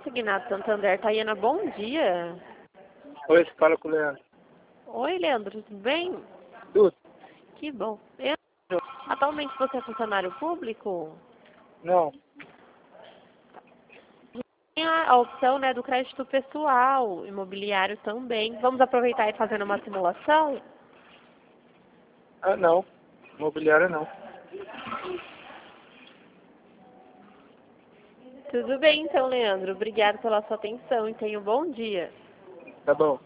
Consignado Santander. Tayana, bom dia. Oi, você fala com o Leandro. Oi, Leandro, tudo bem? Tudo? Que bom. Leandro, atualmente você é funcionário público? Não. Tem a opção, né, do crédito pessoal, imobiliário também. Vamos aproveitar e fazer uma simulação? Ah, não. Imobiliária não. Tudo bem, então, Leandro. Obrigado pela sua atenção e tenha um bom dia. Tá bom.